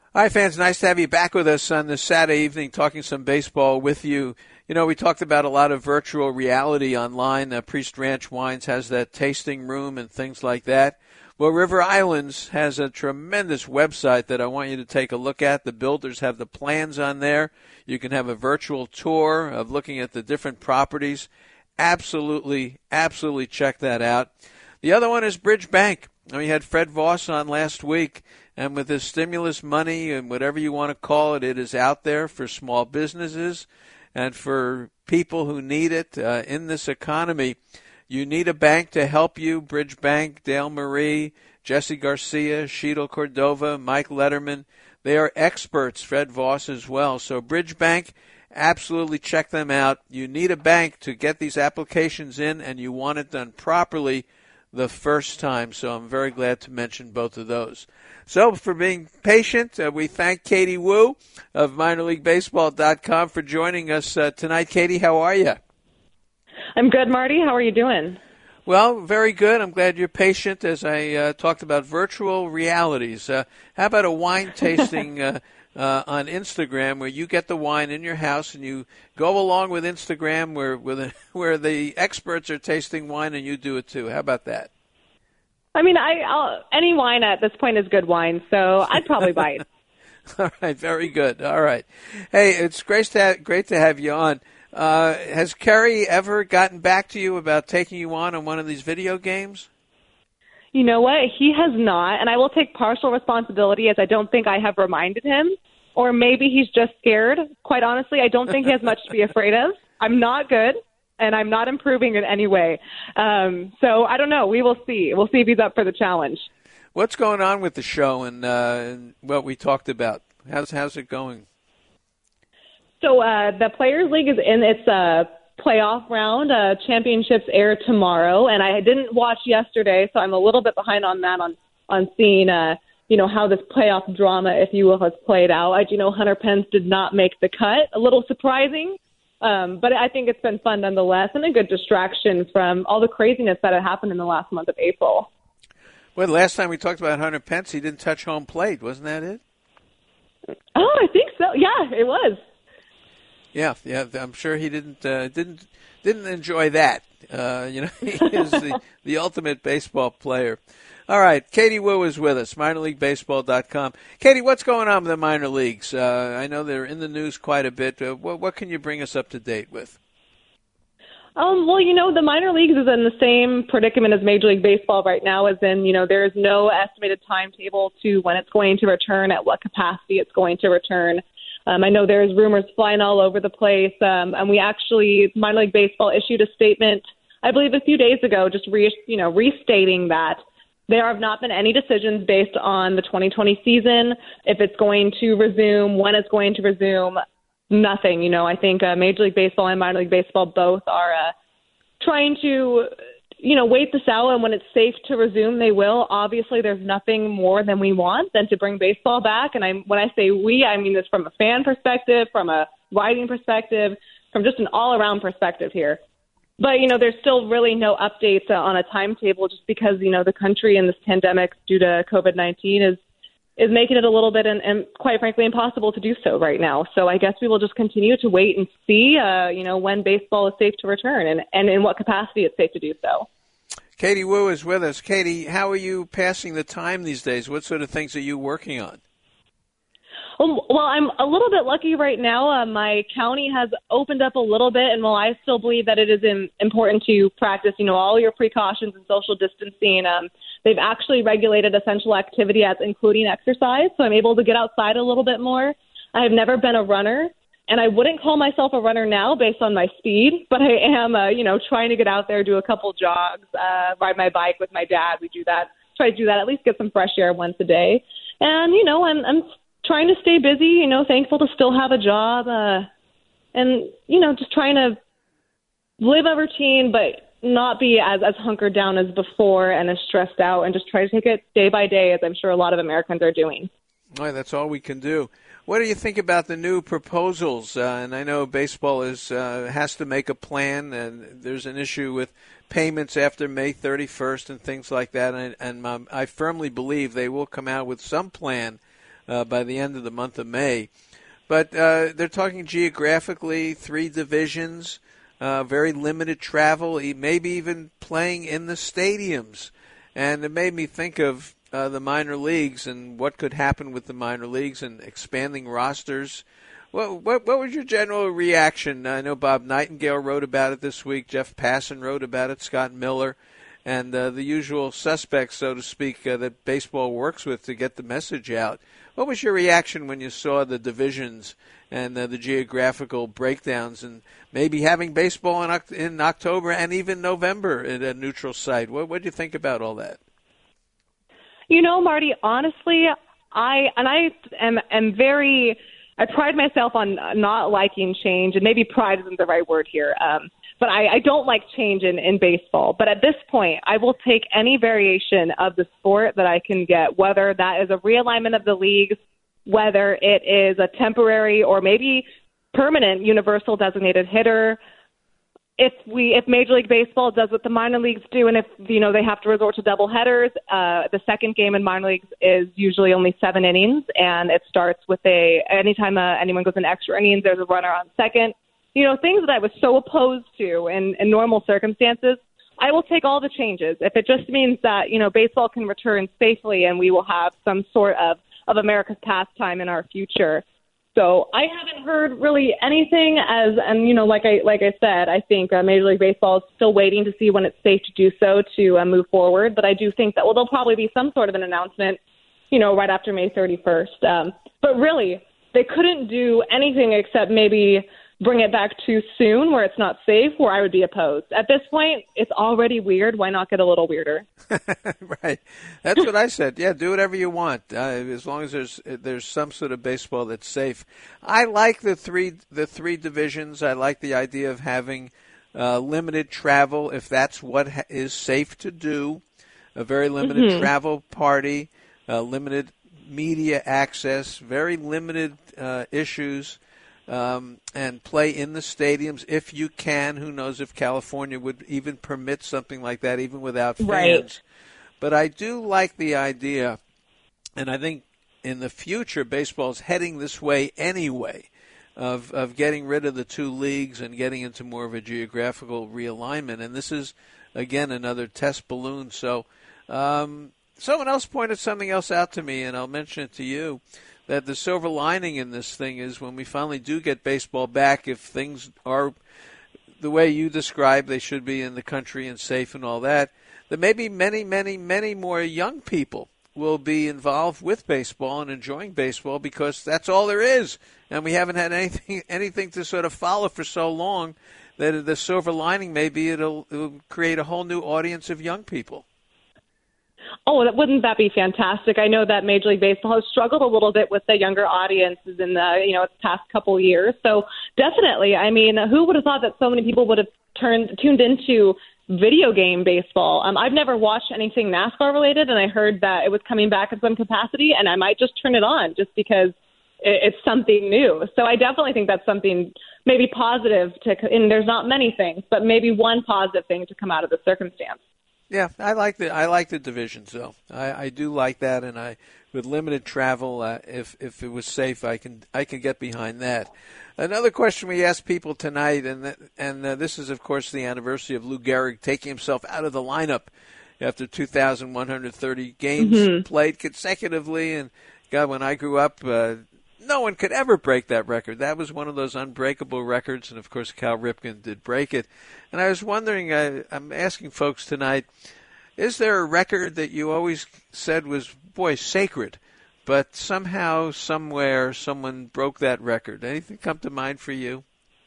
Hi, fans. Nice to have you back with us on this Saturday evening talking some baseball with you. You know, we talked about a lot of virtual reality online. Priest Ranch Wines has that tasting room and things like that. Well, River Islands has a tremendous website that I want you to take a look at. The builders have the plans on there. You can have a virtual tour of looking at the different properties. Absolutely check that out. The other one is Bridge Bank. We had Fred Voss on last week, and with his stimulus money and whatever you want to call it, it is out there for small businesses and for people who need it in this economy. You need a bank to help you. Bridge Bank, Dale Marie, Jesse Garcia, Sheetal Cordova, Mike Letterman. They are experts, Fred Voss as well. So Bridge Bank, absolutely check them out. You need a bank to get these applications in, and you want it done properly the first time. So I'm very glad to mention both of those. So for being patient, we thank Katie Woo of minorleaguebaseball.com for joining us tonight. Katie, how are you? I'm good, Marty. How are you doing? Well, very good. I'm glad you're patient as I talked about virtual realities. How about a wine tasting on Instagram where you get the wine in your house and you go along with Instagram where the experts are tasting wine and you do it too? How about that? I mean, any wine at this point is good wine, so I'd probably buy it. All right, very good. All right. Hey, it's great to have you on. Has Kerry ever gotten back to you about taking you on one of these video games? You know what? He has not, and I will take partial responsibility as I don't think I have reminded him, or maybe he's just scared. Quite honestly, I don't think he has much to be afraid of. I'm not good, and I'm not improving in any way. So I don't know. We will see. We'll see if he's up for the challenge. What's going on with the show and what we talked about? How's it going? So the Players League is in its playoff round. Championships air tomorrow, and I didn't watch yesterday, so I'm a little bit behind on that, on seeing how this playoff drama, if you will, has played out. I do know Hunter Pence did not make the cut. A little surprising, but I think it's been fun nonetheless, and a good distraction from all the craziness that had happened in the last month of April. Well, the last time we talked about Hunter Pence, he didn't touch home plate. Wasn't that it? Oh, I think so. Yeah, it was. Yeah, I'm sure he didn't enjoy that. He is the ultimate baseball player. All right, Katie Woo is with us, minorleaguebaseball.com. Katie, what's going on with the minor leagues? I know they're in the news quite a bit. What can you bring us up to date with? Well, the minor leagues is in the same predicament as Major League Baseball right now, as in, there is no estimated timetable to when it's going to return, at what capacity it's going to return. I know there's rumors flying all over the place, and Minor League Baseball issued a statement, I believe a few days ago, just restating that there have not been any decisions based on the 2020 season, if it's going to resume, when it's going to resume, nothing. I think Major League Baseball and Minor League Baseball both are trying to wait this out, and when it's safe to resume, they will. Obviously, there's nothing more than we want than to bring baseball back. And when I say we, I mean this from a fan perspective, from a writing perspective, from just an all-around perspective here. But, there's still really no updates on a timetable just because, the country in this pandemic due to COVID-19 is making it a little bit, and quite frankly, impossible to do so right now. So I guess we will just continue to wait and see, when baseball is safe to return and in what capacity it's safe to do so. Katie Woo is with us. Katie, how are you passing the time these days? What sort of things are you working on? Well, I'm a little bit lucky right now. My county has opened up a little bit, and while I still believe that it is important to practice, all your precautions and social distancing, they've actually regulated essential activity as including exercise, so I'm able to get outside a little bit more. I have never been a runner, and I wouldn't call myself a runner now based on my speed, but I am, trying to get out there, do a couple jogs, ride my bike with my dad. We do that, try to do that, at least get some fresh air once a day. And, I'm trying to stay busy, thankful to still have a job, and, just trying to live a routine, but not be as hunkered down as before and as stressed out, and just try to take it day by day, as I'm sure a lot of Americans are doing. Well, that's all we can do. What do you think about the new proposals? And I know baseball has to make a plan, and there's an issue with payments after May 31st and things like that. And I firmly believe they will come out with some plan by the end of the month of May. But they're talking geographically, 3 divisions, very limited travel, maybe even playing in the stadiums. And it made me think of the minor leagues and what could happen with the minor leagues and expanding rosters. What was your general reaction? I know Bob Nightingale wrote about it this week. Jeff Passan wrote about it. Scott Miller, and the usual suspects, so to speak, that baseball works with to get the message out. What was your reaction when you saw the divisions and the geographical breakdowns, and maybe having baseball in October and even November at a neutral site? What do you think about all that? You know, Marty, honestly, I pride myself on not liking change, and maybe pride isn't the right word here, but I don't like change in baseball. But at this point, I will take any variation of the sport that I can get, whether that is a realignment of the leagues, whether it is a temporary or maybe permanent universal designated hitter. If Major League Baseball does what the minor leagues do, and if they have to resort to double headers, the second game in minor leagues is usually only 7 innings, and it starts with anytime anyone goes in extra innings, there's a runner on second. Things that I was so opposed to in normal circumstances, I will take all the changes. If it just means that baseball can return safely and we will have some sort of America's pastime in our future. So I haven't heard really anything like I said, I think Major League Baseball is still waiting to see when it's safe to do so to move forward. But I do think that there'll probably be some sort of an announcement, right after May 31st. But really, they couldn't do anything except maybe bring it back too soon where it's not safe, where I would be opposed. At this point, it's already weird. Why not get a little weirder? Right. That's what I said. Yeah, do whatever you want, as long as there's some sort of baseball that's safe. I like the three divisions. I like the idea of having limited travel, if that's what is safe to do, a very limited travel party, limited media access, very limited issues. And play in the stadiums if you can. Who knows if California would even permit something like that, even without fans. Right. But I do like the idea, and I think in the future baseball's heading this way anyway, of getting rid of the 2 leagues and getting into more of a geographical realignment. And this is, again, another test balloon. So someone else pointed something else out to me, and I'll mention it to you, that the silver lining in this thing is when we finally do get baseball back, if things are the way you describe they should be in the country and safe and all that, that maybe many, many, many more young people will be involved with baseball and enjoying baseball because that's all there is. And we haven't had anything to sort of follow for so long that the silver lining maybe it'll create a whole new audience of young people. Oh, wouldn't that be fantastic? I know that Major League Baseball has struggled a little bit with the younger audiences in the its past couple of years. So definitely, I mean, who would have thought that so many people would have tuned into video game baseball? I've never watched anything NASCAR related, and I heard that it was coming back in some capacity, and I might just turn it on just because it's something new. So I definitely think that's something maybe positive and there's not many things, but maybe one positive thing to come out of the circumstance. Yeah, I like the divisions though. I do like that, and with limited travel, if it was safe, I can get behind that. Another question we asked people tonight, and this is of course the anniversary of Lou Gehrig taking himself out of the lineup after 2,130 games played consecutively. And God, when I grew up, no one could ever break that record. That was one of those unbreakable records, and of course Cal Ripken did break it. And I was wondering, I'm asking folks tonight, is there a record that you always said was, boy, sacred, but somehow, somewhere, someone broke that record? Anything come to mind for you?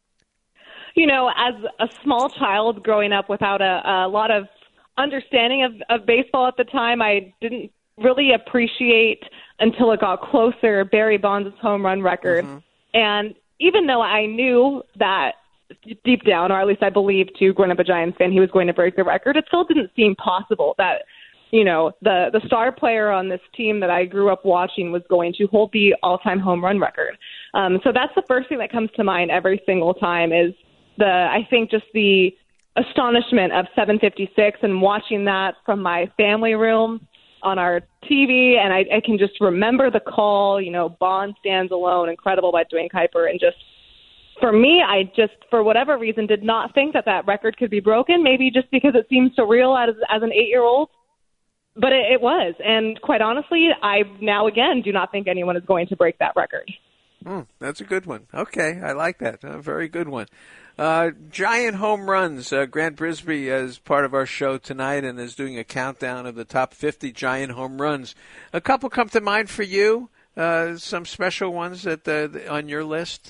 As a small child growing up without a lot of understanding of baseball at the time, I didn't really appreciate until it got closer Barry Bonds' home run record. And even though I knew that deep down, or at least I believed to, growing up a Giants fan, he was going to break the record, it still didn't seem possible that, the star player on this team that I grew up watching was going to hold the all-time home run record. So that's the first thing that comes to mind every single time is I think just the astonishment of 756 and watching that from my family room on our TV, and I can just remember the call, Bond Stands Alone, incredible by Dwayne Kuiper. And just, for me, I just, for whatever reason, did not think that record could be broken, maybe just because it seemed surreal as an 8-year-old. But it was. And quite honestly, I now, again, do not think anyone is going to break that record. That's a good one. Okay, I like that. A very good one. Giant home runs. Grant Brisbee is part of our show tonight and is doing a countdown of the top 50 Giant home runs. A couple come to mind for you. Some special ones on your list?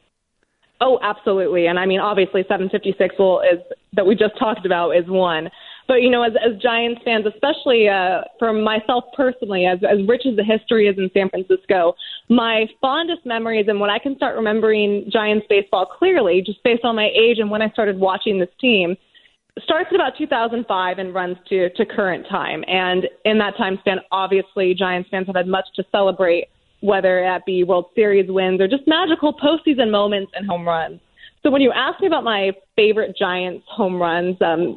Oh, absolutely. And I mean, obviously, 756 that we just talked about is one. But, as Giants fans, especially for myself personally, as rich as the history is in San Francisco, my fondest memories and when I can start remembering Giants baseball clearly, just based on my age and when I started watching this team, starts at about 2005 and runs to current time. And in that time span, obviously, Giants fans have had much to celebrate, whether that be World Series wins or just magical postseason moments and home runs. So when you ask me about my favorite Giants home runs,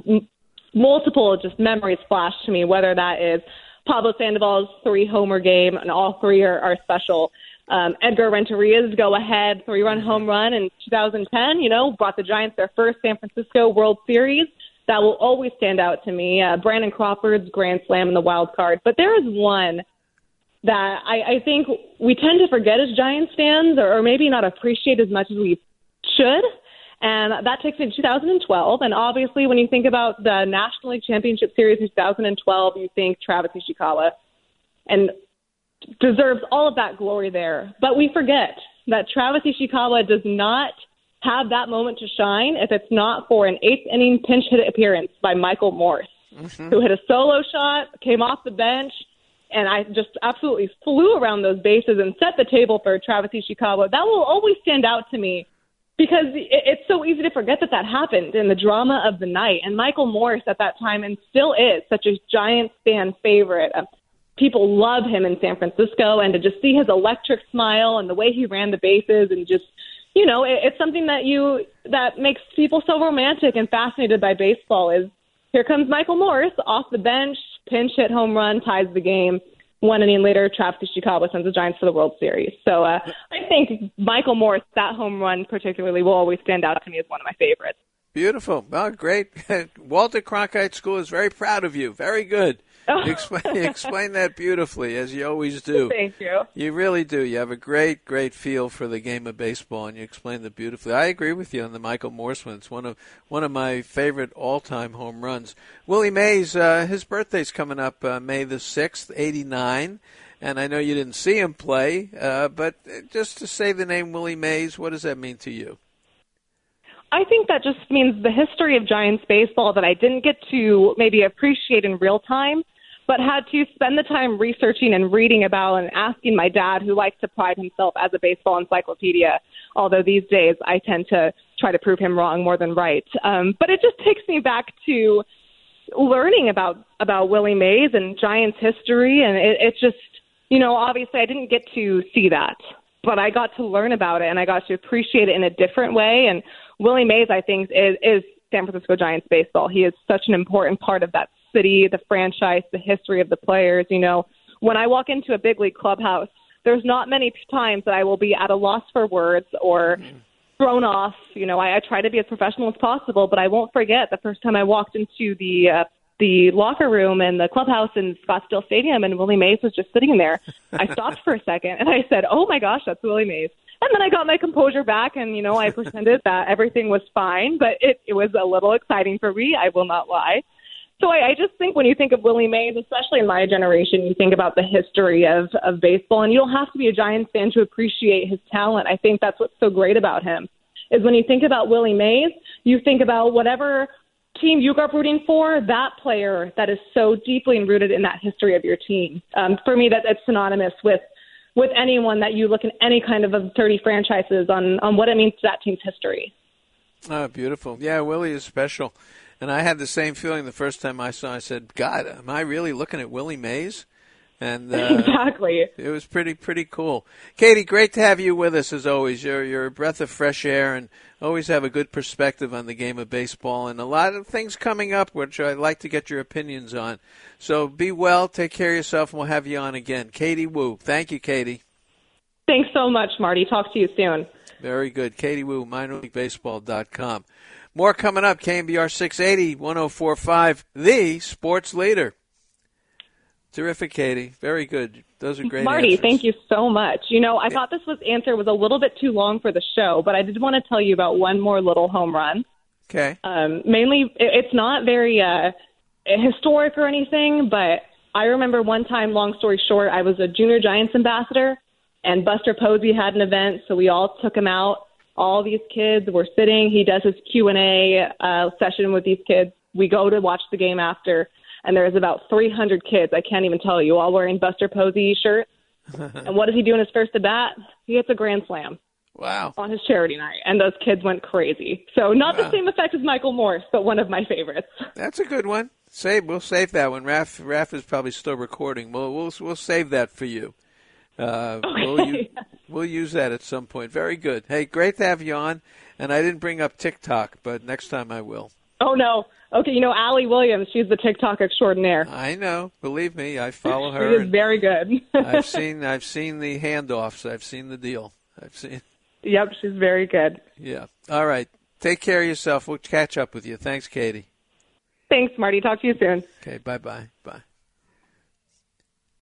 multiple just memories flash to me, whether that is Pablo Sandoval's 3-homer game, and all three are special. Edgar Renteria's go-ahead 3-run home run in 2010, brought the Giants their first San Francisco World Series. That will always stand out to me. Brandon Crawford's grand slam in the wild card. But there is one that I think we tend to forget as Giants fans, or maybe not appreciate as much as we should. And that takes me to 2012. And obviously, when you think about the National League Championship Series in 2012, you think Travis Ishikawa, and deserves all of that glory there. But we forget that Travis Ishikawa does not have that moment to shine if it's not for an 8th-inning pinch hit appearance by Michael Morse, who hit a solo shot, came off the bench, and I just absolutely flew around those bases and set the table for Travis Ishikawa. That will always stand out to me, because it's so easy to forget that happened in the drama of the night. And Michael Morse at that time, and still is, such a Giants fan favorite. People love him in San Francisco, and to just see his electric smile and the way he ran the bases, and just, it's something that makes people so romantic and fascinated by baseball. Is here comes Michael Morse off the bench, pinch hit home run, ties the game. 1 inning later, Travis Ishikawa sends the Giants to the World Series. So I think Michael Morse, that home run particularly, will always stand out to me as one of my favorites. Beautiful. Well, great. Walter Cronkite School is very proud of you. Very good. You explain that beautifully, as you always do. Thank you. You really do. You have a great, great feel for the game of baseball, and you explain it beautifully. I agree with you on the Michael Morse one. It's one of my favorite all-time home runs. Willie Mays, his birthday's coming up May the 6th, 89, and I know you didn't see him play, but just to say the name Willie Mays, what does that mean to you? I think that just means the history of Giants baseball that I didn't get to maybe appreciate in real time, but had to spend the time researching and reading about and asking my dad, who likes to pride himself as a baseball encyclopedia, although these days I tend to try to prove him wrong more than right. But it just takes me back to learning about Willie Mays and Giants history, and it just, obviously I didn't get to see that, but I got to learn about it, and I got to appreciate it in a different way. And Willie Mays, I think, is San Francisco Giants baseball. He is such an important part of that city, the franchise, the history of the players. When I walk into a big league clubhouse, there's not many times that I will be at a loss for words or thrown off. I try to be as professional as possible, but I won't forget the first time I walked into the locker room and the clubhouse in Scottsdale Stadium, and Willie Mays was just sitting there. I stopped for a second, and I said, "Oh my gosh, that's Willie Mays." And then I got my composure back, and, I pretended that everything was fine, but it was a little exciting for me, I will not lie. So I just think when you think of Willie Mays, especially in my generation, you think about the history of baseball, and you don't have to be a Giants fan to appreciate his talent. I think that's what's so great about him, is when you think about Willie Mays, you think about whatever team you grew up rooting for, that player that is so deeply rooted in that history of your team. For me, that's synonymous with anyone that you look in any kind of 30 franchises on what it means to that team's history. Oh, beautiful. Yeah, Willie is special. And I had the same feeling the first time I saw him. I said, God, am I really looking at Willie Mays? And exactly. It was pretty cool. Katie, great to have you with us as always. You're a breath of fresh air and always have a good perspective on the game of baseball and a lot of things coming up which I'd like to get your opinions on. So be well, take care of yourself, and we'll have you on again. Katie Woo. Thank you, Katie. Thanks so much, Marty. Talk to you soon. Very good. Katie Woo, minorleaguebaseball.com. More coming up. KNBR 680, 104.5, the sports leader. Terrific, Katie. Very good. Those are great Marty, answers. thank you so much. I thought this answer was a little bit too long for the show, but I did want to tell you about one more little home run. Okay. Mainly, it's not very historic or anything, but I remember one time, long story short, I was a Junior Giants ambassador, and Buster Posey had an event, so we all took him out. All these kids were sitting. He does his Q&A session with these kids. We go to watch the game after. And there's about 300 kids, I can't even tell you, all wearing Buster Posey shirts. And what does he do in his first at-bat? He hits a grand slam. Wow. On his charity night. And those kids went crazy. So not the same effect as Michael Morse, but one of my favorites. That's a good one. We'll save that one. Raph is probably still recording. We'll save that for you. Okay. We'll use that at some point. Very good. Hey, great to have you on. And I didn't bring up TikTok, but next time I will. Oh, no. Okay, Allie Williams, she's the TikTok extraordinaire. I know. Believe me, I follow her. She is very good. I've seen the handoffs. I've seen the deal. Yep, she's very good. Yeah. All right. Take care of yourself. We'll catch up with you. Thanks, Katie. Thanks, Marty. Talk to you soon. Okay, bye-bye. Bye.